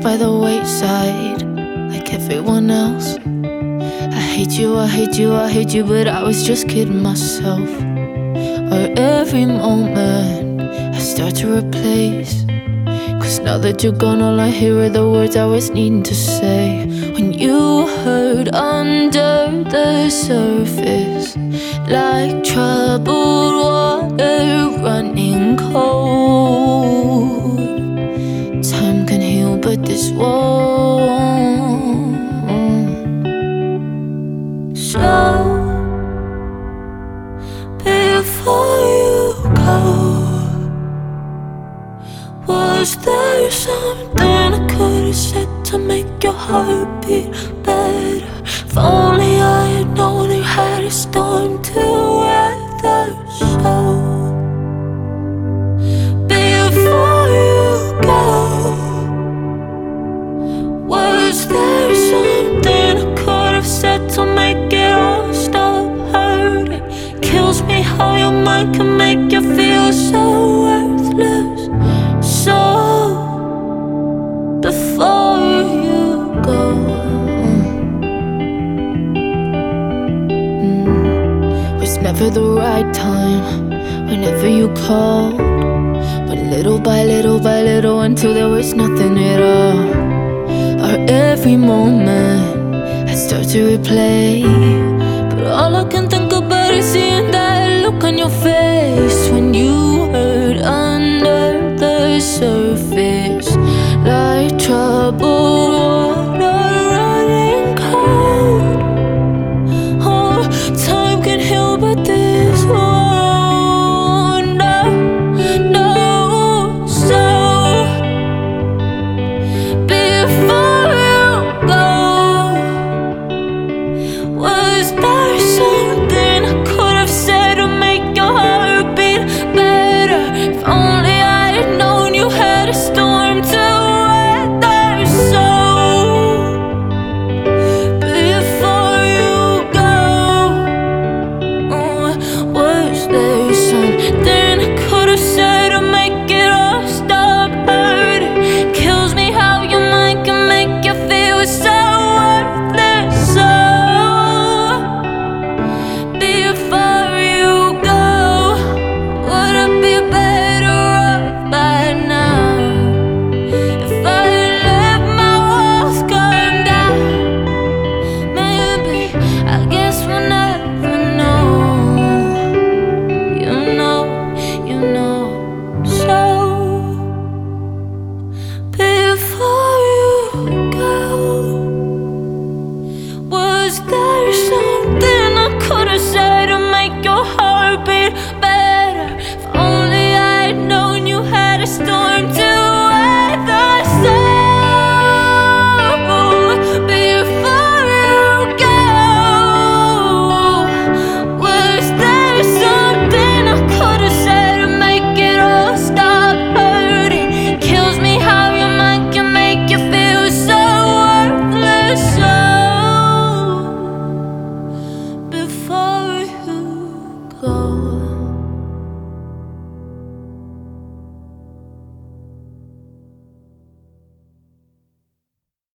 by the wayside like everyone else. I hate you, I hate you, I hate you, but I was just kidding myself. Or every moment I start to replace, 'cause now that you're gone, all I hear are the words I was needing to say. When you hurt under the surface, like troubled water running cold. Time can heal, but this won't. So before you go, was there something I could have said to make your heart beat better? If only I had known you had a storm to weather. So before you go, was there something I could have said to make it all stop hurting? Kills me how your mind can make you feel so worthless. So before you go, was never the right time whenever you called, but little by little by little, until there was nothing at all. Or every moment I start to replay, but all I